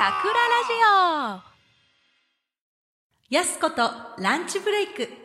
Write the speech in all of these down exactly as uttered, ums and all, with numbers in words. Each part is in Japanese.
桜ラジオやすことランチブレイク。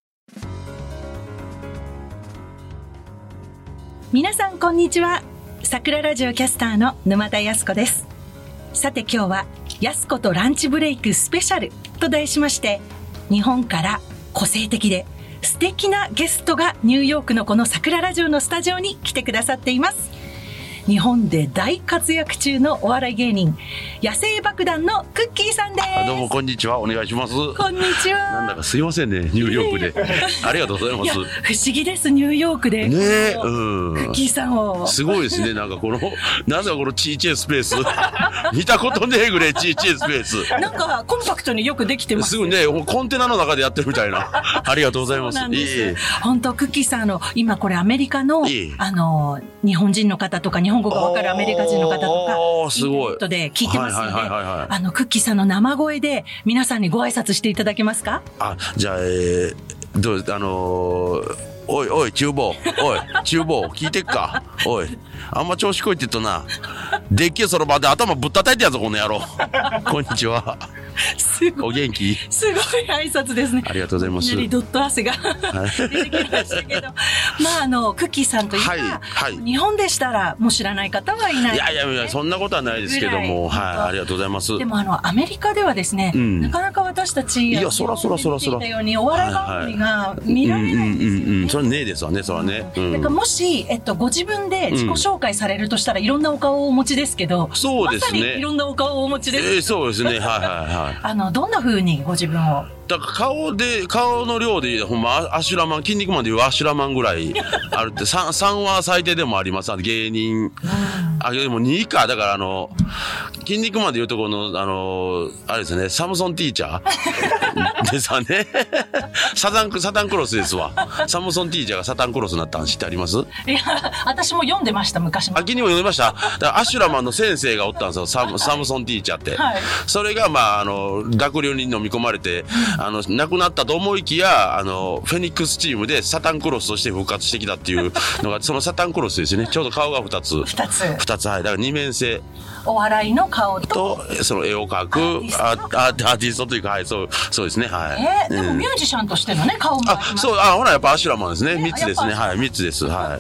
皆さんこんにちは。桜ラジオキャスターの沼田やすこです。さて今日はやすことランチブレイクスペシャルと題しまして、日本から個性的で素敵なゲストがニューヨークのこの桜ラジオのスタジオに来てくださっています。日本で大活躍中のお笑い芸人、野生爆弾のクッキーさんです。 どうもこんにちは、お願いします。 こんにちは。 なんだかすいませんね、ニューヨークでありがとうございます。 いや不思議です、ニューヨークでねえ、うん、 クッキーさんをすごいですね。なんかこのなぜかこのちいちゃいスペース見たことねえぐらいちいちゃいスペース、 なんかコンパクトによくできてます。 すぐね、コンテナの中でやってるみたいなありがとうございます。 そうなんです。 いい本当クッキーさん、あの今これアメリカのいいあの日本人の方とか日本語がわかるアメリカ人の方とかおーすごいインターネットで聞いてますので、 はいはいはいはいはい、 あのクッキーさんの生声で皆さんにご挨拶していただけますか？ あ、じゃあ、えー、どうあのーおいおい厨房、おい厨房聞いてっか、おいあんま調子こいって言っとな、でっけえそろばで頭ぶったたいてやぞこの野郎こんにちは。 すごいお元気？ すごい挨拶ですね。 ありがとうございます。 いきなりドット汗が出てきましたけど、まああのクッキーさんといえば、 はいはい、 日本でしたらもう知らない方はいない、ね、 いやいやいや、そんなことはないですけども、はい、ありがとうございます。 でもあのアメリカではですね、うん、なかなか私たち、 いやそらそらそらそら見ていたようにお笑い番組が見られないんですよね。 うんうんうん、それねえですわね、それはね。うん、 だからもし、えっと、ご自分で自己紹介されるとしたら、うん、いろんなお顔をお持ちですけど、 そうですね。 まさにいろんなお顔をお持ちです。 えー、そうですね。はいはいはい。 あのどんな風にご自分を。 だから顔で、顔の量でほんまアシュラマン、筋肉マンでいうアシュラマンぐらいあるって 3, さんは最低でもあります。芸人、うん、あ、でもにか、だからあの筋肉マンでいうところのあのあれですね、サムソンティーチャーでさねサタンサタンクロスですわ。サムソンティーチャーがサタンクロスになったん知ってあります？ いや私も読んでました、昔も。 秋にも読んでました。だからアシュラマンの先生がおったんですよ、サム、サムソンティーチャーって、はい、それがまああの濁流に飲み込まれて、うん、あの亡くなったと思いきや、あのフェニックスチームでサタンクロスとして復活してきたっていうのがそのサタンクロスですね。ちょうど顔がふたつふたつふたつ、はい、だから二面性、 お笑いの顔 と, とその絵を描くアーティストというか、はい、そうそうですね、はい。 えー、でもミュージシャンとしてのね、うん、顔もあります。 あ、そう、あ、ほらやっぱアシュラマンですね。みっつですね、はい、みっつです、はい。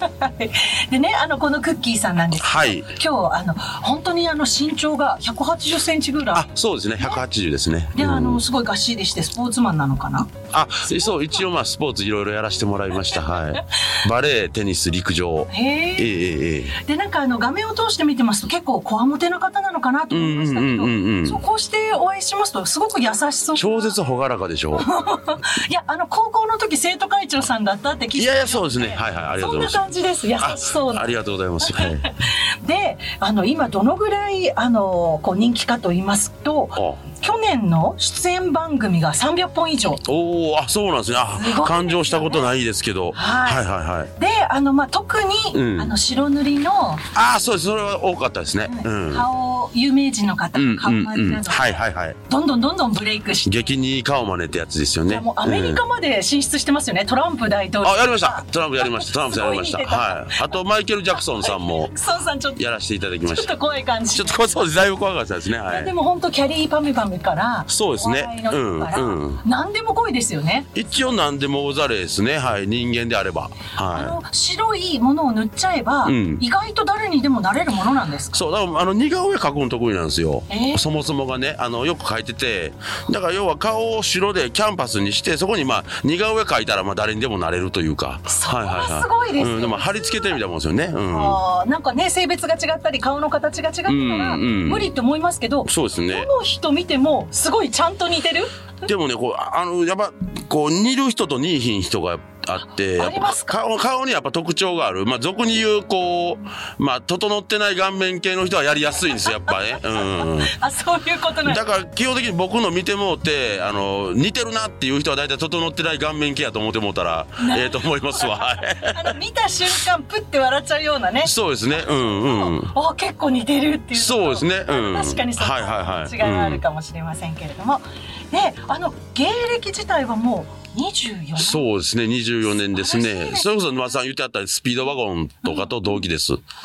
でね、あのこのクッキーさんなんですけど、はい、今日あの本当にあの身長がひゃくはちじゅっセンチぐらい。 あ、そうですね、ひゃくはちじゅうですね。 で、うん、あのすごいがっしりしてスポーツマンなのかな。 あ、そう、一応まあスポーツいろいろやらせてもらいました。はい。バレー、テニス、陸上。 へえ。 ええええ。 で、なんかあの画面を通して見てますと結構こわもてな方なのかなと思いましたけど、うんうんうんうん、そうこうしてお会いしますとすごく優しそう。 超絶朗らかでしょ。 いや、あの高校の時生徒会長さんだったって聞いて。 いやいや、そうですね。はいはい、ありがとうございます。 そんな感じです。優しそうな。 あ、ありがとうございます。はい、 で、あの今どのぐらいあのこう人気かと言いますと、去年の出演番組がさんびゃっぽん以上。 おお、あ、そうなんですね。あ、感情したことないですけど。はい、はいはいはい。 で、あのまあ特に、うん、あの白塗りの。 あ、そうです。それは多かったですね。 うん、顔有名人の方の顔真似など、 はいはいはい。 どんどんどんどんブレイクして。 激に顔真似ってやつですよね。 もうアメリカまで進出してますよね。うん、トランプ大統領。 あ、やりました。トランプやりました。トランプやりました。はい。あとマイケル・ジャクソンさんもやらせていただきました。 ちょっと怖い感じ。 ちょっと怖そうです。だいぶ怖かったですね。はい。 でも本当キャリーパミュパミュから。 そうですね。 うんうん。何でも濃いですよね。 一応何でも大ざれですね。はい。人間であれば。はい。 あの白いものを塗っちゃえば、うん、意外と誰にでもなれるものなんですか。 そう、だからあの似顔絵描くの得意なんですよ。えー、そもそもがね、あのよく描いてて、だから要は顔を白でキャンパスにして、そこにまあ似顔絵描いたらまあ誰にでもなれるというか。 そこがすごいですね。 うん、でも貼り付けてるみたいなもんですよね。うん。 あ、なんかね、性別が違ったり顔の形が違ったら無理って思いますけど、うんうん、 そうですね。 どの人見てもすごいちゃんと似てる。 でもね、こうあのやっぱこう似る人と似いひん人があって、やっぱ顔、顔にやっぱ特徴がある。まあ、俗に言う、こう、まあ、整ってない顔面系の人はやりやすいんですよ、やっぱね。うん。 あ、そういうことなんです。 だから、基本的に僕の見てもうて、あの、似てるなっていう人は大体整ってない顔面系やと思ってもうたら、ええと思いますわ。 あの、見た瞬間、プッて笑っちゃうようなね。 そうですね。うんうん。 あ、結構似てるっていう。 そうですね。うん。 確かにそう。はいはいはい。違いがあるかもしれませんけれども。で、あの、芸歴自体はもう、にじゅうよねん。 そうですね、にじゅうよねんですね。それこそ沼田さん言ってあったスピードワゴンとかと同期です。うん、 あ、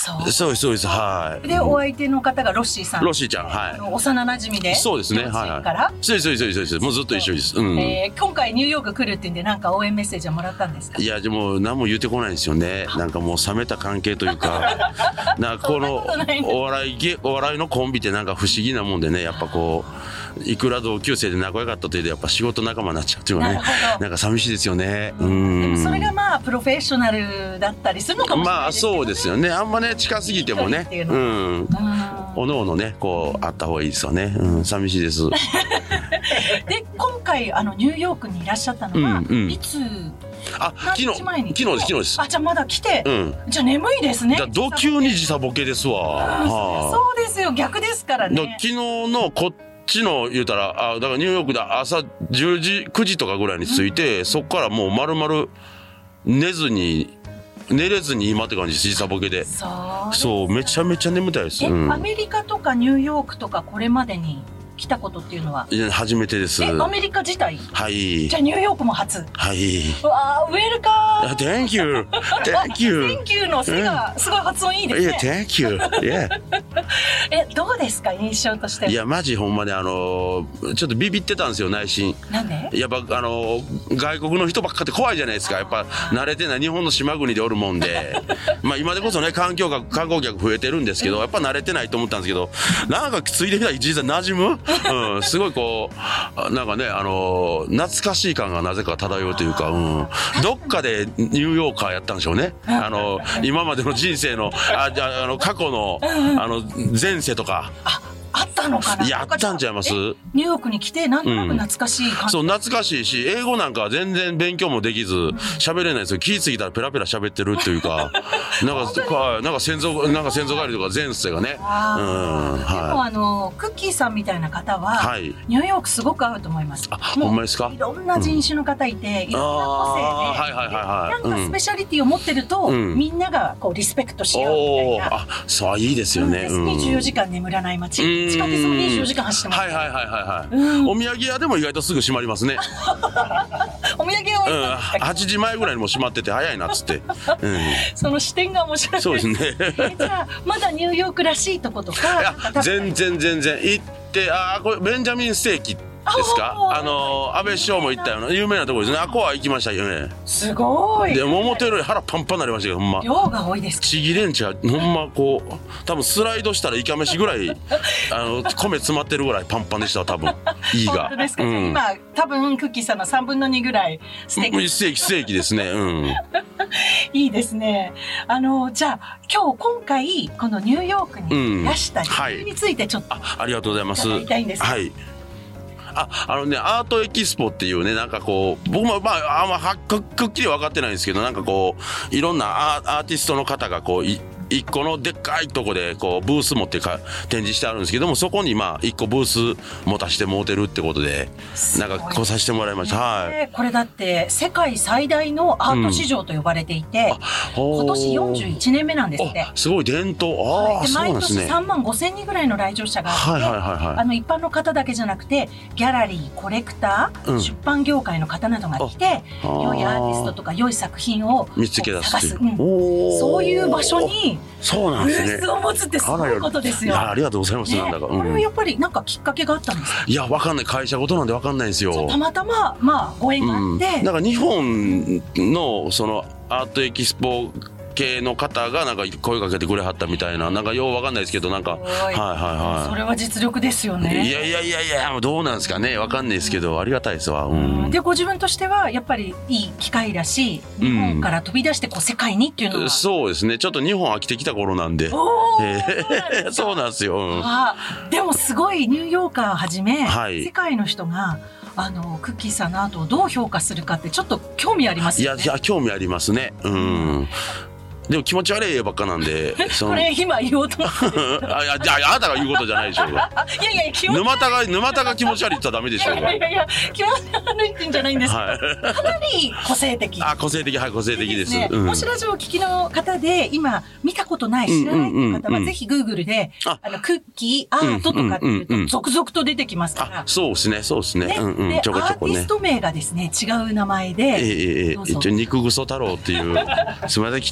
そうそうですそうです、はい。 でお相手の方がロッシーさん。 ロッシーちゃん、はい。 あの幼馴染で。 そうですね、はいはい。 から。 そうですそうですそうです、もうずっと一緒です。うん。 えー、今回ニューヨーク来るってんでなんか応援メッセージはもらったんですか？いやでも何も言ってこないんですよね。なんかもう冷めた関係というか、なんかこのお笑いお笑いのコンビってなんか不思議なもんでね、やっぱこういくら同級生で仲良かったというでやっぱ仕事仲間になっちゃうっていうのはね、なんか寂しいですよね。うん。 でもそれがまあプロフェッショナルだったりするのかもしれないですけどね。 まあそうですよね。あんまね近すぎてもね、うん。おのおのねこうあった方がいいですよね。うん、寂しいです。 で今回あのニューヨークにいらっしゃったのは、うんうん、いつ？ あ、昨日、昨日です、昨日です。 あ、じゃあまだ来て、 うん、 じゃあ眠いですね。 ド級に時差ボケですわ。 はあ、そうですよ、逆ですからね。 昨日のこっちの言うたら、あ、だからニューヨークで朝じゅうじ、くじとかぐらいに着いて、うん、そこからもう丸々寝ずに、寝れずに今って感じ、時差ボケで。そうそう、めちゃめちゃ眠たいです。 え、うん、アメリカとかニューヨークとかこれまでに来たことっていうのは？ いや、初めてです。 え、アメリカ自体？ はい。 じゃあニューヨークも初？ はい。 うわー、ウェルカー。 Thank you. Thank you. Thank you の背がすごい発音いいですね。 いや、Thank you. Yeah. え、どうですか印象としては？ いや、マジほんまにあのちょっとビビってたんですよ、内心。 なんで？ やっぱあの外国の人ばっかって怖いじゃないですか。やっぱ慣れてない日本の島国でおるもんで、まあ今でこそね観光客観光客増えてるんですけど、やっぱ慣れてないと思ったんですけど、なんかついてみたら実際馴染む。うん、すごいこうなんかねあの懐かしい感がなぜか漂うというか、うん、どっかでニューヨーカーやったんでしょうね。あの今までの人生のあじゃあの過去のあの前世とか。 あったのかな。 やったんちゃいます？ニューヨークに来てなんとなく懐かしい感じ、 うん、そう懐かしいし、英語なんか全然勉強もできず喋れないですよ。気ぃついたらペラペラ喋ってるっていうかなんかなんか先祖なんか先祖返りとか前世がね、うん、 はい、でもあのクッキーさんみたいな方は、はい、ニューヨークすごく合うと思います。 あ、ほんまですか？ いろんな人種の方いて、うん、いろんな個性で、はいはいはいはい、なんかスペシャリティを持ってると、うん、みんながこうリスペクトしようみたいな。 あ、そういいですよね。 にじゅうよじかん眠らない街、地下鉄もにじゅうよじかん走ってます。 はいはいはいはい、うん、お土産屋でも意外とすぐ閉まりますね。 お土産は、 うん、はちじまえぐらいにも閉まってて早いなっつって、うん、 その視点が面白い。 そうですね。 え、じゃあまだニューヨークらしいとことか。 いや全然全然行って、あ、これベンジャミンステーキですか？あの安倍首相も行ったような有名なところですね。あこは行きましたよね。 すごい。 でも思ってるより腹パンパンになりましたけど、ほんま量が多いです。 ちぎれんちゃほんまこう多分スライドしたらイカ飯ぐらいあの米詰まってるぐらいパンパンでした多分。いいが。 本当ですか？うん、今多分クッキーさんのさんぶんのにぐらいステーキステーキステーキですね。うん。 いいですね。あのじゃあ今日今回このニューヨークにいらした理由についてちょっと、 うん、はい、あ, ありがとうございます。 伺いたいんですけど。 はい。あ、あのね、アートエキスポっていうね、なんかこう、僕もまあ、あんまはっくっきり分かってないんですけど、なんかこう、いろんなアー、アーティストの方がこう、い一個のでっかいとこでこうブース持ってか展示してあるんですけども、そこにまあ一個ブース持たせてもうてるってことでなんか来させてもらいました、はい、 これだって世界最大のアート市場と呼ばれていて、うん、今年よんじゅういちねんめなんですって。 すごい伝統。あ、はい、で毎年さんまんごせんにんぐらいの来場者があって、 はいはいはいはい、 あの一般の方だけじゃなくてギャラリー、コレクター、うん、出版業界の方などが来て良いアーティストとか良い作品を見つけ出すっていう、 うん、そういう場所にそうなんですね。 ブースを持つってすごいことですよ。 いや、ありがとうございます。ね、なんだか、うん、 これはやっぱりなんかきっかけがあったんですか？ いや、わかんない。会社ごとなんでわかんないんですよ。 たまたままあご縁があって、 うん、なんか日本のそのアートエキスポ系の方がなんか声かけてくれはったみたいな、なんかようわかんないですけど、なんかはいはいはい。 それは実力ですよね。 いやいやいやいや、どうなんですかね。わかんないですけど、ありがたいですわ。うん、でご自分としてはやっぱりいい機会だし、日本から飛び出してこう世界にっていうのは、うん、 そうですね。ちょっと日本飽きてきた頃なんで。えー、そうなんですよ。うん、 あ、でもすごいニューヨーカーはじめ、はい、世界の人があのクッキーさんのアートをどう評価するかってちょっと興味ありますよね。 いやいや興味ありますね。うん。でも気持ち悪い絵ばっかなんでそのこれ今言おうと思ってあ、いや、じゃああなたが言うことじゃないでしょうが。 いやいや気持ち沼田が沼田が気持ち悪いって言ったらダメでしょうが。 いやいやいや気持ち悪いってんじゃないんです、はい、かなり個性的。 あ、個性的、はい、個性的です。 ね、うん、もしラジオをお聞きの方で今見たことない知らないという方はぜひグーグルであのクッキーアートとかっていうと続々と出てきますから。 あ、そうですね、そうですね。 ね、うんうん、でちょこちょこねアーティスト名がですね違う名前で、 ええええ、一応肉ぐそ太郎っていうすみません汚い名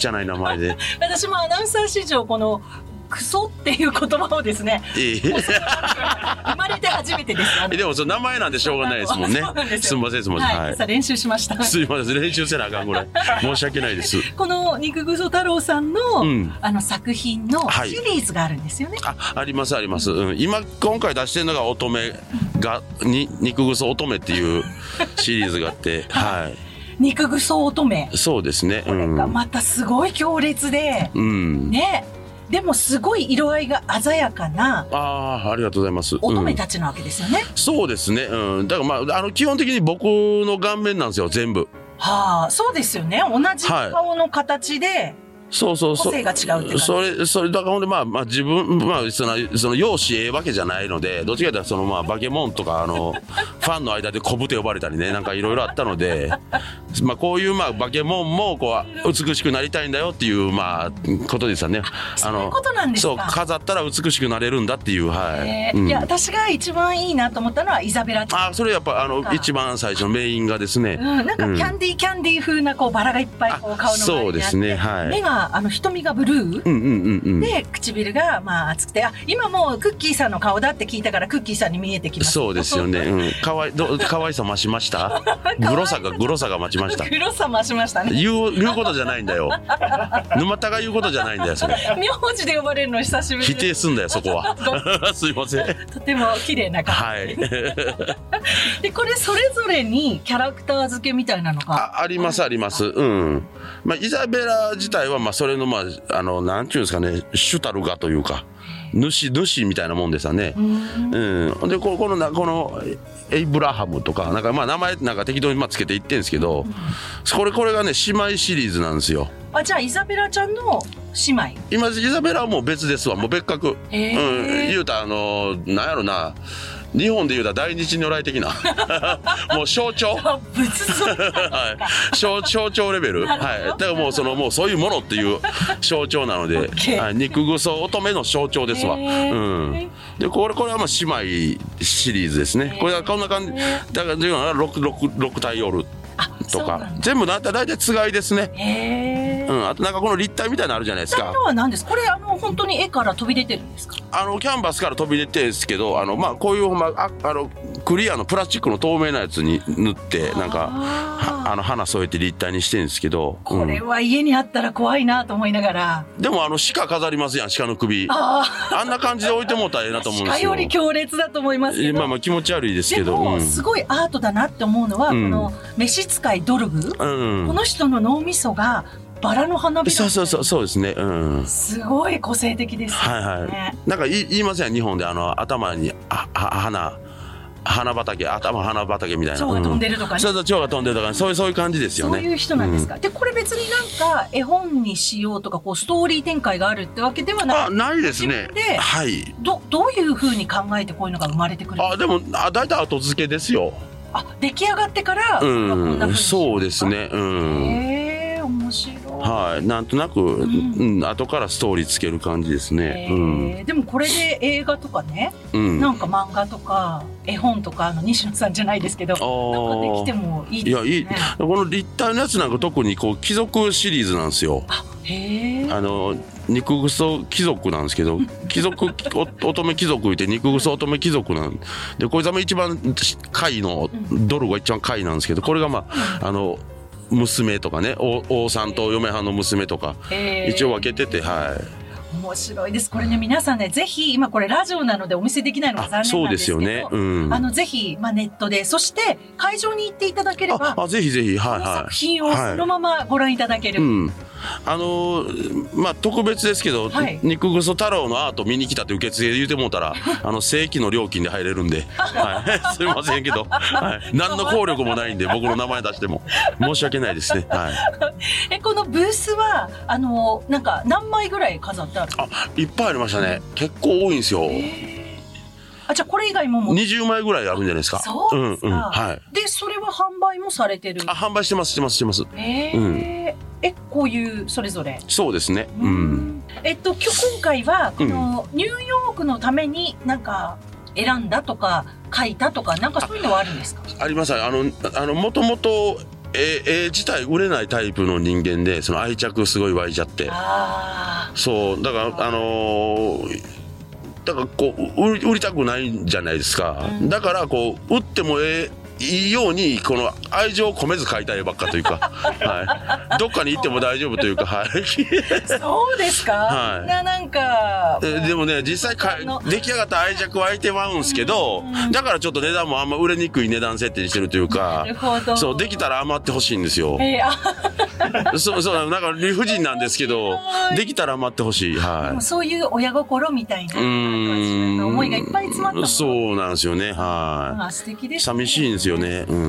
前で。 私もアナウンサー史上このクソっていう言葉をですね、 ええ生まれて初めてです。あのでもその名前なんでしょうがないですもんね。 そうなんですすよみませんすみません。 はい、 はい。 さあ練習しました。 すみません練習せなあかんぐらい申し訳ないです。 この肉ぐそ太郎さんの、 うんあの作品のはいシリーズがあるんですよね。 あ、ありますあります。うん、今今回出してるのが乙女がに肉ぐそ乙女っていうシリーズがあって、は肉ぐそ乙女。 い。そうですね。 これがまたすごい強烈で、 うん。うん。 ね。でもすごい色合いが鮮やかなああ、ありがとうございます。 乙女うんたちなわけですよね。 そうですね。うん。だからまああの基本的に僕の顔面なんですよ全部。 はあ、そうですよね。同じ顔の形でそうそうそう。 個性が違うって感じ。 それ、それ、だからほんで、まあ、まあ、自分、まあ、その、その、容姿ええわけじゃないので、どっちかというと、その、まあ、バケモンとか、あの、ファンの間でコブと呼ばれたりね、なんかいろいろあったので、まあ、こういう、まあ、バケモンも、こう、美しくなりたいんだよっていう、まあ、ことですよね。 そういうことなんですか。 そう、飾ったら美しくなれるんだっていう、はい。うんえーいや、私が一番いいなと思ったのはイザベラちゃん。 あ、それやっぱ、あの、一番最初のメインがですね。 うん、なんかキャンディーキャンディー風なこうバラがいっぱいこう顔の周りにあって、 そうですねはい目があの瞳がブルー、 うんうんうんうん。 で唇がまあ厚くて、あ、今もうクッキーさんの顔だって聞いたからクッキーさんに見えてきました。 そうですよね。うん。かわい、ど、かわいさ増しましたグロさが、グロさが増しました。 黒さ増しましたね。 言う、言うことじゃないんだよ。沼田が言うことじゃないんだよ、それ。 名字で呼ばれるの久しぶり否で定すんだよ、そこは。すいません。 とても綺麗な顔、 はい。 でこれそれぞれにキャラクター付けみたいなのがあ、あります、あります。うん。まあ、イザベラ自体は、まあ、それの、まあ、あの、なんていうんですかね、主たるがというか、主、主みたいなもんですよね。うん。で、ここのな、この、エイブラハムとか、なんか、まあ、名前なんか適当にまあつけていってんですけど、これ、これがね、姉妹シリーズなんですよ。 あ、じゃあイザベラちゃんの姉妹。 今、イザベラはもう別ですわ。もう別格。 へーうん。言うたら、あの、なんやろな、日本で言うたら大日如来的な。もう象徴。 あ、仏像はい、象象徴レベル、はい、だからもうそのもうそういうものっていう象徴なので、はい、肉ぐそ乙女の象徴ですわ。うん、でこれこれはまあ姉妹シリーズですね。これはこんな感じだからろく体おるとか全部だいたいつがいですね。 へうん、あとなんかこの立体みたいなのあるじゃないですか。 のは何ですか。これあの本当に絵から飛び出てるんですか。 あのキャンバスから飛び出てるんですけど、あのまあこういうほんまああのクリアのプラスチックの透明なやつに塗ってなんかあの花添えて立体にしてるんですけど、うん、 これは家にあったら怖いなと思いながら。 でもあの鹿飾りますやん、鹿の首。 ああんな感じで置いてもうたらええなと思うんですよ。 鹿より強烈だと思いますけど。 まあまあ気持ち悪いですけど。 でも、 うん、 すごいアートだなって思うのは、 うん、 この召使いドルグ、 うん、 この人の脳みそがバラの花びら。 そうそうそうそうですね。うん。 すごい個性的ですね。 はいはい。なんか言いません、日本であの頭にあは花。花畑、頭花畑みたいな。 蝶が飛んでるとかね。 そうそう、蝶が飛んでるとか、ね、そういう、そういう感じですよね。 そういう人なんですか。うん、で、これ別になんか絵本にしようとか、こうストーリー展開があるってわけではなくて。 あ、ないですね。 で、 はい。 ど、どういう風に考えてこういうのが生まれてくるんですか。 あ、でも、あ、だいたい後付けですよ。 あ、出来上がってから、 うん、そうですね。うん。 へえ、面白い。 はい、なんとなく、うんうん、後からストーリーつける感じですね。うん、 でもこれで映画とかね、 うん、 なんか漫画とか絵本とかあの西野さんじゃないですけど、なんかできてもいいですね。いや、いい。 この立体のやつなんか特にこう貴族シリーズなんですよ。 あ、へえ。あの肉ぐそ貴族なんですけど、貴族乙女貴族いて肉ぐそ乙女貴族なんで、これが一番下位のドルが一番下位なんですけど、これがまああの。娘とかね、王さんと嫁はんの娘とか一応分けてて、はい。 面白いです。これね、皆さんね、ぜひ今これラジオなのでお見せできないのが残念なんですけど、 そうですよね。うん、 あのぜひまあネットで、そして会場に行っていただければ、 ああぜひぜひ、はいはい。この作品をそのままご覧いただける。 はい、うん。あのー、まあ特別ですけど、はい、肉ぐそ太郎のアート見に来たって受付で言うてもうたらあの正規の料金で入れるんで、はい、すいませんけど、はい、何の効力もないんで僕の名前出しても申し訳ないですね。はい、 えこのブースはあのなんか何枚ぐらい飾ってある？ あ、いっぱいありましたね。結構多いんですよ。 あ、じゃあこれ以外ももにじゅうまいぐらいあるんじゃないですか。 そうですか。 うんうん、はい。 でそれは販売もされてる？ あ、販売してますしてますしてます。 えーうん、えこういうそれぞれ。 そうですね。うん。 えっと今日今回はこのニューヨークのためになんか選んだとか書いたとかなんかそういうのはあるんですか？ あります。あのあの元々 絵絵自体売れないタイプの人間で、その愛着すごい湧いちゃって、 あそうだからあのー、だからこう売り、売りたくないんじゃないですか、うん、だからこう売ってもええいいようにこの愛情を込めず描いた絵ばっかというか、はい、どっかに行っても大丈夫というか、はい、 そうですか、はい、みんななんかでもね実際か出来上がった愛着湧いてまうんですけど、うん、だからちょっと値段もあんま売れにくい値段設定にしてるというか、 なるほど、 そうできたら余ってほしいんですよ、 えー、 そうそうなんか理不尽なんですけどできたら余ってほしい、はい、でもそういう親心みたいな思いがいっぱい詰まったもの、 そうなんですよね、はい、 あ、素敵ですね、 寂しいんですよね、うん、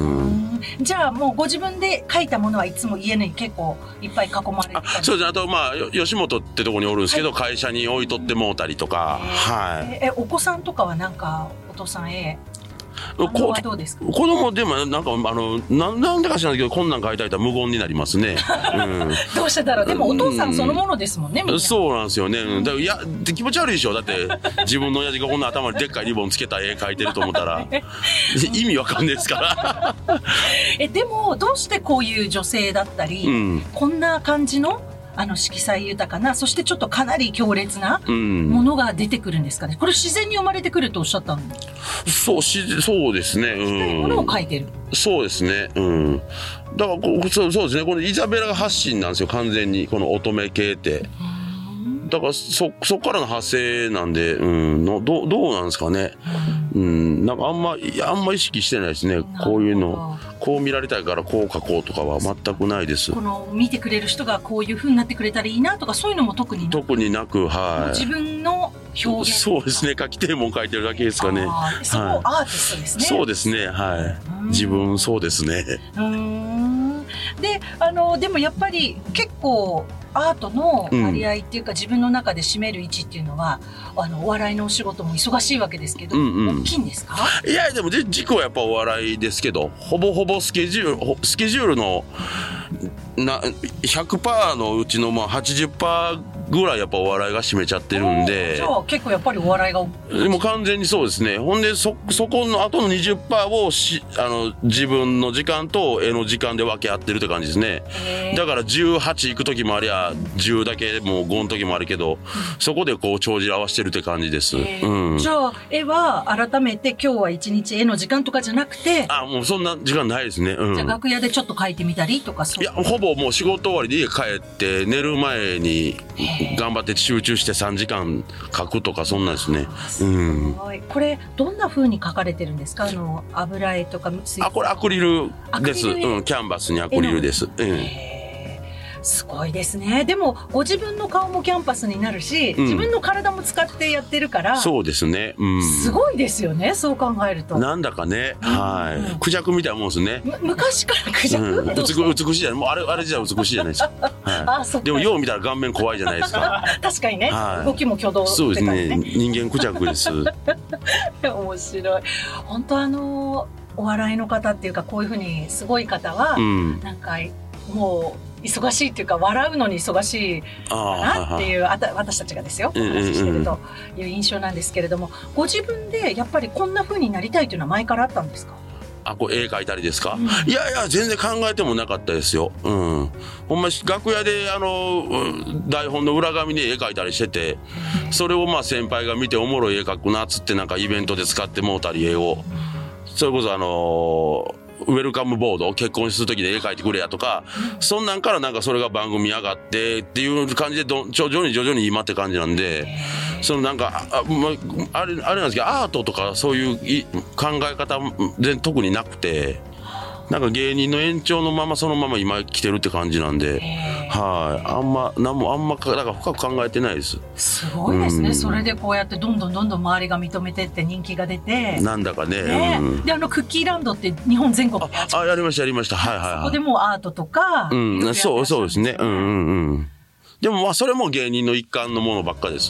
じゃあもうご自分で描いたものはいつも家に結構いっぱい囲まれてたり、 あ、そうですね、あとまあ吉本ってとこにおるんですけど、はい、会社に置いとってもうたりとか、はい、 えお子さんとかはなんかお父さん絵反応はどうですか？ 子供でもなんかあのななんでか知らないけどこんなん描いたりたら無言になりますね、うん、 どうしてだろう。でもお父さんそのものですもんね、うん、みんなそうなんですよね、うん、だからいや気持ち悪いでしょ。だって自分の親父がこんな頭にでっかいリボンつけた絵描いてると思ったら意味わかんないですからえでもどうしてこういう女性だったり、うん、こんな感じのあの色彩豊かな、そしてちょっとかなり強烈なものが出てくるんですかね、うん、これ自然に生まれてくるとおっしゃったの？ そうしそうですね、うん、 したいものを描いてる、 そうですね、うん、だからこそう、そうですね、このイザベラが発信なんですよ完全に、この乙女系って、だからそそこからの派生なんで、うん、のど, どうなんですかね、うん、うん、なんかあんまあんま意識してないですね、こういうのこう見られたいからこう書こうとかは全くないです。 この見てくれる人がこういう風になってくれたらいいなとかそういうのも特になく特になく、はい、 自分の表現、 そうですね、書きたいもん書いてるだけですかね。 そこアーティストですね、 はい、そうですね、はい、自分そうですね。 うーんであのでもやっぱり結構アートの割合っていうか、うん、自分の中で占める位置っていうのはあのお笑いのお仕事も忙しいわけですけど、うんうん、大きいんですか？ いやでも軸はやっぱお笑いですけど、ほぼほぼスケジュールスケジュールのな ひゃくパーセント のうちのまあ はちじゅっパーセント ぐらいやっぱお笑いが占めちゃってるんで、 じゃあ結構やっぱりお笑いがでも完全にそうですね。ほんで そ, そこの後の にじゅっパーセント をしあの自分の時間と絵の時間で分け合ってるって感じですね。だからじゅうはち行く時もありゃじゅうだけもうごの時もあるけど、うん、そこでこう帳尻合わせてるって感じです、うん、 じゃあ絵は改めて今日は一日絵の時間とかじゃなくて、 あもうそんな時間ないですね、うん、 じゃあ楽屋でちょっと描いてみたりとか、そういやほぼもう仕事終わりで家帰って寝る前に頑張って集中してさんじかん描くとかそんなんですね。 すごい、うん、これどんな風に描かれてるんですか？あの油絵とかあこれアクリルです、うん、キャンバスにアクリルです、うん、 すごいですね。でもご自分の顔もキャンパスになるし、うん、自分の体も使ってやってるから、そうですね、うん、すごいですよね、そう考えると。 なんだかね、うん、はい、クジャクみたいなもんですね。 昔からクジャク、うん、 美, 美しいじゃない、もうあれあれじゃ美しいじゃないですか、はい、あそでもよう見たら顔面怖いじゃないですか確かにね、はい、動きも挙動、ね、 そうですね、人間クジャクです面白い。本当あのお笑いの方っていうかこういうふうにすごい方は、うん、なんかもう忙しいっていうか笑うのに忙しいなっていう、あた私たちがですよお話ししてるという印象なんですけれども、ご自分でやっぱりこんな風になりたいというのは前からあったんですか？ あこう絵描いたりですか、うん、いやいや全然考えてもなかったですよ、うん、ほんま楽屋であの台本の裏紙に絵描いたりしてて、それをまあ先輩が見ておもろい絵描くなっつってなんかイベントで使ってもうたり絵を、それこそあのーウェルカムボード、結婚する時で絵描いてくれやとか、そんなんからなんかそれが番組上がってっていう感じでど徐々に徐々に今って感じなんで、そのなんか あ, あ, あ, れあれなんですけどアートとかそういう考え方全然特になくて、なんか芸人の延長のままそのまま今来てるって感じなんで、はい、あんま何もあんまだから深く考えてないです。 すごいですね、うん、それでこうやってどんどんどんどん周りが認めてって人気が出て、 なんだか ね, ね、 うん、 であのクッキーランドって日本全国であ, あやりましたやりました、はいはいはい、 そこでもうアートとか、 うん、そうそうですね、うんうんうん、でもまあそれも芸人の一環のものばっかです。うん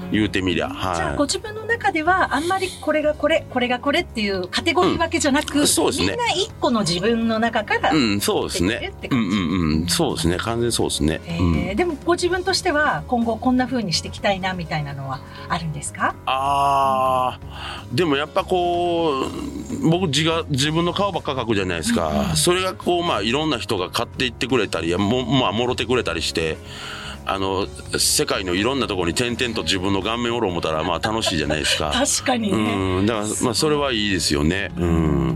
言うてみりゃ、はい、 じゃあご自分の中ではあんまりこれがこれこれがこれっていうカテゴリー分けじゃなく、 うん、そうですね、 みんな一個の自分の中からうん、そうですね、うんうんうん、そうですね、完全にそうですね、 えーうん、でもご自分としては今後こんな風にしていきたいなみたいなのはあるんですか？ あー、でもやっぱこう僕自が自分の顔ばっか描くじゃないですか、うんうん、それがこうまあいろんな人が買っていってくれたりも、まあ、もろてくれたりして、あの世界のいろんなところに点々と自分の顔面をろ思ったらまあ楽しいじゃないですか。 確かにね、 うん、だからまあそれはいいですよね、うん、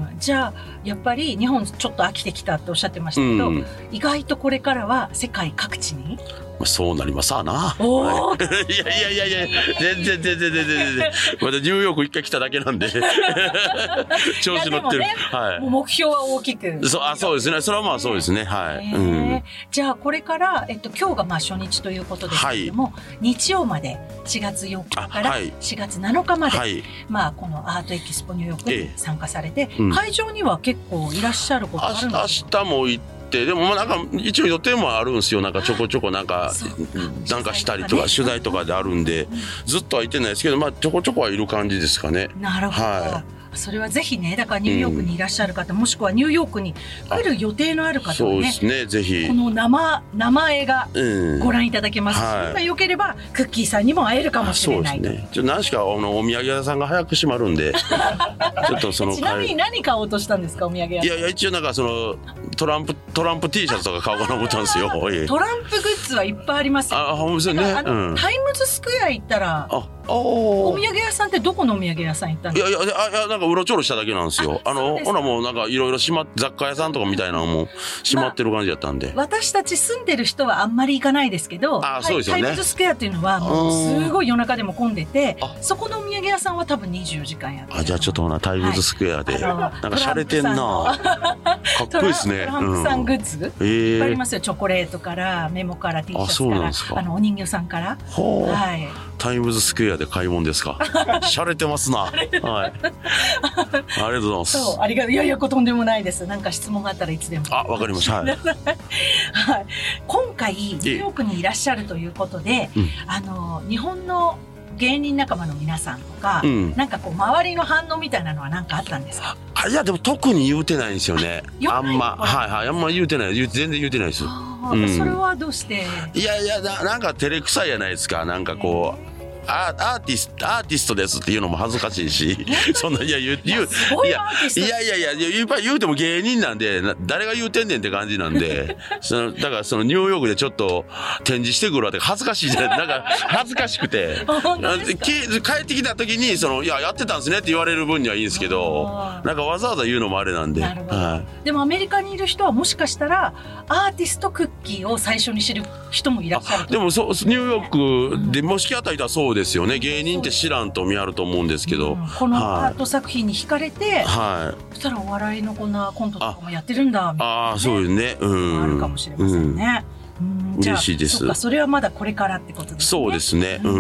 じゃあやっぱり日本ちょっと飽きてきたっておっしゃってましたけど、うん、意外とこれからは世界各地にそうなりますわな。 はい、 いやいやいやいや、全然全然全然全然。まだニューヨーク一回来ただけなんで。調子乗ってる。 ね、はい。目標は大きく。 そう、あ、そうですね。それはまあそうですね。はい。 うん、じゃあこれから、えっと、今日がまあ初日ということですけれども、はい、日曜までしがつよっかからしがつなのかまで、はい、まあこのアートエキスポニューヨークに参加されて、ええ、うん、会場には結構いらっしゃることあるんですか？ 明日も行ってでもまあなんか一応予定もあるんですよ。なんかちょこちょこなんかなんかしたりとか取材とかであるんで、ずっとは行ってないですけど、まあちょこちょこはいる感じですかね。 なるほど、はい、それはぜひね、だからニューヨークにいらっしゃる方、うん、もしくはニューヨークに来る予定のある方はね、 そうですね、ぜひこの生名前がご覧いただけますし、 うん、 はい、よければクッキーさんにも会えるかもしれない。 そうですね、ちょっと何しかあのお土産屋さんが早く閉まるんでちょっとそのちなみに何買おうとしたんですか、お土産屋さん？ いやいや、一応なんかそのトランプトランプ T シャツとか買おうかな思ったんですよ。トランプグッズはいっぱいありますよ。 あ、ほんですよね。 あの、うん、タイムズスクエア行ったら、あ、お土産屋さんってどこのお土産屋さん行ったんですか？ いやいや、あ、いや、なんかうろちょろしただけなんですよ。あ, あのほらもうなんかいろいろ閉まっ雑貨屋さんとかみたいなのも閉まってる感じだったんで、まあ、 私たち住んでる人はあんまり行かないですけど、 あ、そうですよね、 タイムズスクエアっていうのはもうすごい夜中でも混んでて、そこのお土産屋さんは多分にじゅうよじかんやってる。 あ、じゃあちょっとほなタイムズスクエアで、はい、なんか洒落てんなかっこいいですね。 トランプさんグッズ、うん、いっぱいありますよ。チョコレートからメモから T シャツから、 あ, あのお人形さんから、はい、 タイムズスクエアで買い物ですか？洒落てますな。はい。ありがとうございます。 そう、ありがとう。いやいや、とんでもないです。なんか質問があったらいつでも。 あ、わかりました。はい。はい、 今回ニューヨークにいらっしゃるということで、うん、あの日本の芸人仲間の皆さんとか、うん、なんかこう周りの反応みたいなのは何かあったんですか？ あ、いやでも特に言うてないんですよね。あんま、はいはい、あんま言うてない、全然言うてないです。 うん、それはどうして？ いやいや、な、なんか照れくさいじゃないですか。なんかこう。アーティスト、アーティストですっていうのも恥ずかしいし、そんな、いや、言う、言う、いや、いやいやいや、言う、言うても芸人なんで、誰が言うてんねんって感じなんで、その、だからそのニューヨークでちょっと展示してくるわって恥ずかしいじゃない、なんか恥ずかしくて、帰ってきた時に、その、いや、やってたんですねって言われる分にはいいんですけど、なんかわざわざ言うのもあれなんで。 はい、でもアメリカにいる人はもしかしたら、アーティストクッキーを最初に知る人もいらっしゃると。 でもそう、ニューヨークでもしき当たりだそうですよね。芸人って知らんと見あると思うんですけど、うん、 このアート作品に惹かれて、はい、そしたらお笑いのこんなコントとかもやってるんだみたいな、ね、ああ、そうですね、うん、あるかもしれませんね。うん、 嬉しいです。 そっか、それはまだこれからってことですね。 そうですね。うん。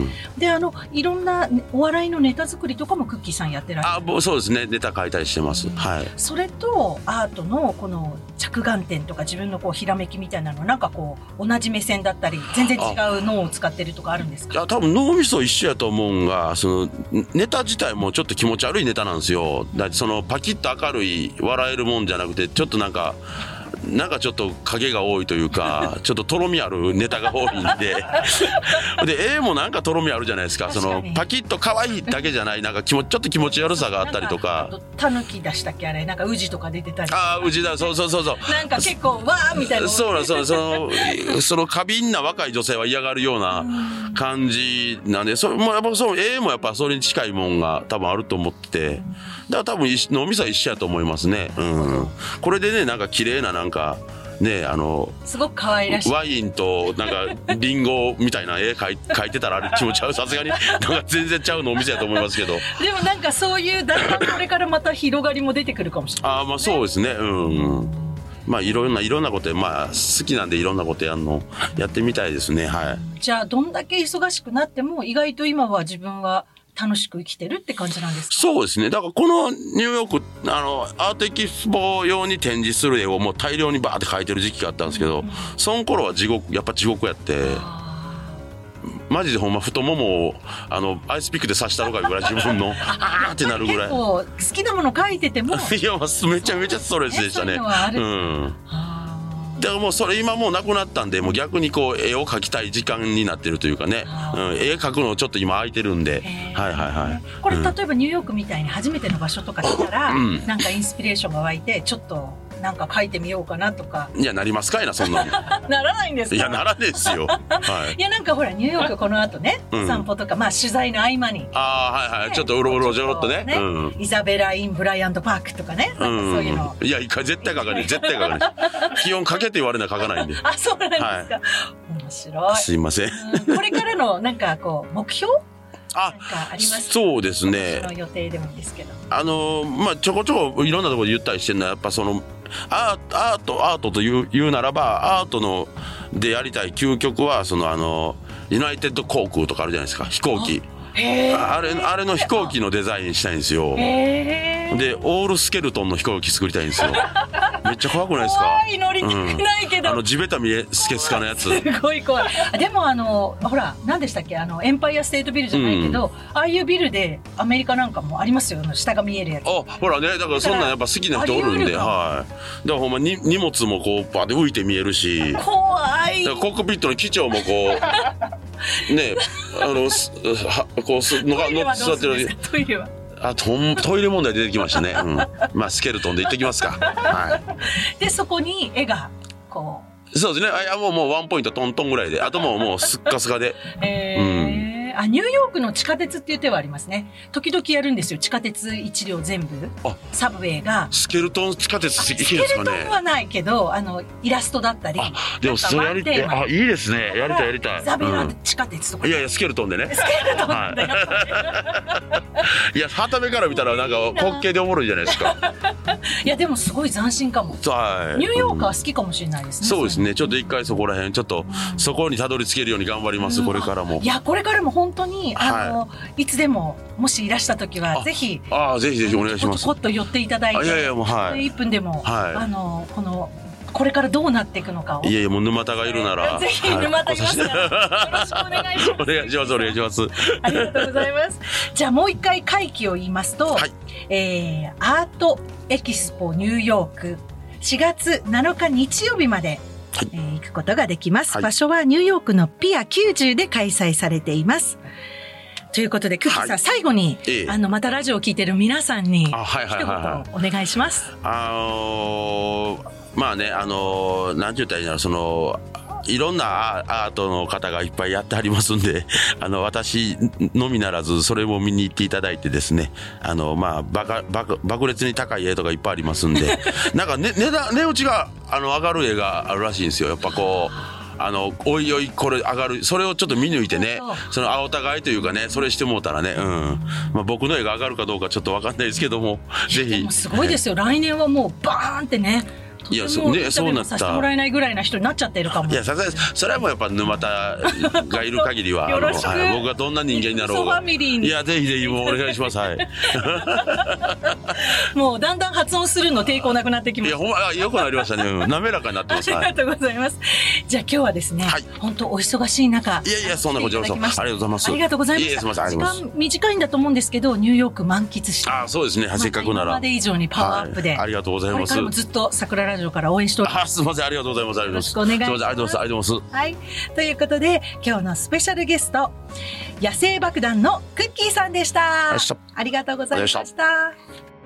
で、あのいろんなお笑いのネタ作りとかもクッキーさんやってらっしゃる。 あ、そうですね。ネタ書いたりしてます。うん、はい。 それとアートのこの着眼点とか自分のこうひらめきみたいなのなんかこう同じ目線だったり全然違う脳を使ってるとかあるんですか？ いや、多分脳みそ一緒やと思うんが、そのネタ自体もちょっと気持ち悪いネタなんですよ。だってそのパキッと明るい笑えるもんじゃなくて、ちょっとなんか。なんかちょっと影が多いというか、ちょっととろみあるネタが多いんでで、絵もなんかとろみあるじゃないですか。そのパキッと可愛いだけじゃない、なんか気もちょっと気持ち悪さがあったりとか。 タヌキ出したっけ、あれ、なんかウジとか出てたり。 ああ、ウジだ、そうそうそうそう。 なんか結構わーみたいな。 そうそう、そのその過敏な若い女性は嫌がるような感じなんで、それもやっぱそう、絵もやっぱそれに近いもんが多分あると思ってて、だから多分脳みそは一緒やと思いますね。うん。これでね、なんか綺麗ななんか。ね、あのすごく可愛らしいワインとなんかリンゴみたいな絵描い、描いてたらあれ気持ち悪い、さすがになんか全然ちゃうのお店やと思いますけどでもなんかそういうだんだんこれからまた広がりも出てくるかもしれない、ね、 あ、まあそうですね、うん、うん、まあいろんないろんなことまあ好きなんでいろんなことやるのやってみたいですね。はい。 じゃあどんだけ忙しくなっても意外と今は自分は楽しく生きてるって感じなんですか？ そうですね。だからこのニューヨークあのアートエキスポ用に展示する絵をもう大量にバーって描いてる時期があったんですけど、うん、その頃は地獄、やっぱ地獄やって、 マジでほんま太ももをあのアイスピックで刺したのがぐらい自分のあーってなるぐらい。 結構好きなもの書いててもいやめちゃめちゃストレスでしたね。 そういうのはある。 うん。だからもうそれ今もうなくなったんで、もう逆にこう絵を描きたい時間になってるというかね、うん、絵描くのちょっと今空いてるんで、はいはいはい。 これ例えばニューヨークみたいに初めての場所とか来たら、うん、なんかインスピレーションが湧いてちょっとなんか書いてみようかなとか。 いやなりますかいなそんなの。 ならないんですか。 いやならないですよ。はい。 いやなんかほらニューヨークこの後ね、うん、散歩とかまあ取材の合間に。 ああはいはい、ね、ちょっとうろうろじょろっとね。 ねうん、イザベラインブライアントパークとかね。なんかそういうの。 うん、いや一回絶対書かない絶対書かない。気温かけて言われな書かないんで。 あそうなんですか。はい、面白い。 すいません。 うん、これからのなんかこう目標。 あ、 なんかありますそうですね。 その予定でもいいですけど。 あのー、まあちょこちょこいろんなところで言ったりしてるのはやっぱそのアートアートアートという、言うならばアートのでやりたい究極はそのあのユナイテッド航空とかあるじゃないですか、飛行機。あれあれの飛行機のデザインしたいんですよ。でオールスケルトンの飛行機作りたいんですよ。めっちゃ怖くないですか。 怖い、乗りたくないけど、 うん、あの地べた見えスケスカのやつすごい怖い。でもあのほら何でしたっけ、あのエンパイアステートビルじゃないけど、うん、ああいうビルでアメリカなんかもありますよ、下が見えるやつ。 あほらね、だからそんなんやっぱ好きな人おるんで、はい。だからほんまに荷物もこうバーって浮いて見えるし、 怖い。 だからコックピットの機長もこうねあのこうすのが乗って座ってる。 トイレはあトトイレ問題出てきましたね。うん、まあスケルトンで行ってきますか。はい。 でそこに絵がこう。そうですね。あいやもうもうワンポイントトントンぐらいで、あともうもうスッカスカで。 えーうんあニューヨークの地下鉄っていう手はありますね。時々やるんですよ、地下鉄一両全部。サブウェイがスケルトン地下鉄行けるんですかね。 スケルトンはないけど、あのイラストだったり。 でもそれやりたい。あいいですね。やりたいやりたい。 イザベラ地下鉄とか、 うん、いやいやスケルトンでね。 スケルトンで、 はい、いやはためから見たらなんか滑稽でおもろいじゃないですか。 いやでもすごい斬新かも。 はい。 ニューヨークは好きかもしれないですね。 そうですね。ちょっと一回そこら辺ちょっと、うん、そこにたどり着けるように頑張ります、うん、これからも。 いやこれからも本当にあの、はいいつでももしいらした時はぜひああぜひぜひお願いします。 ちょこっと寄っていただいて、 いやいやもうはいいっぷんでも、はい、あのこのこれからどうなっていくのかを。 いやいやもう沼田がいるなら、 えー、ぜひ沼田いますから、はい、よろしくお願いします。 お願いしますお願いします。 ありがとうございます。じゃあもう一回会期を言いますと、はい、えー、アートエキスポニューヨークしがつなのか日曜日まで。はいえー、行くことができます、はい、場所はニューヨークのピアきゅうじゅうで開催されています。ということでクッキーさん、はい、最後に、ええ、あのまたラジオを聞いてる皆さんに一言お願いします。 あのー、まあねあのー、なんて言ったらいいんだろう、そのいろんなアートの方がいっぱいやってありますんで、あの私のみならずそれも見に行っていただいてですね、あのまあバカバカ爆裂に高い絵とかいっぱいありますんでなんか、ね、値段値打ちがあの上がる絵があるらしいんですよ。やっぱこうあのおいおいこれ上がる、それをちょっと見抜いてね、そのお互いというかね、それしてもうたらね、うんまあ、僕の絵が上がるかどうかちょっと分かんないですけども、ぜひ。でもすごいですよ、来年はもうバーンってね、いやそねそうなったさせてもらえないぐらいな人になっちゃってるかも。 いやさすがにそれはもうやっぱ沼田がいる限りはよろしく、あの、はい、僕がどんな人間になろうがいやぜひぜひもうお願いします。はいもうだんだん発音するの抵抗なくなってきました。いやほんまよくなりましたね、うん、滑らかになってます。 ありがとうございます。じゃあ今日はですね、はい、本当お忙しい中、 いやいやそんなこちらこそありがとうございます。 ありがとうございます。 いやいやすみません、 時間短いんだと思うんですけどニューヨーク満喫して、 あそうですね、せっかくなら今まで以上にパワーアップで、はい、 ありがとうございます。 これからもずっと桜ラジオから応援しております。 あすみません、ありがとうございます。 よろしくお願いします。 ありがとうございます。 はい、ということで今日のスペシャルゲスト野生爆弾のクッキーさんでした。ありがとうございました。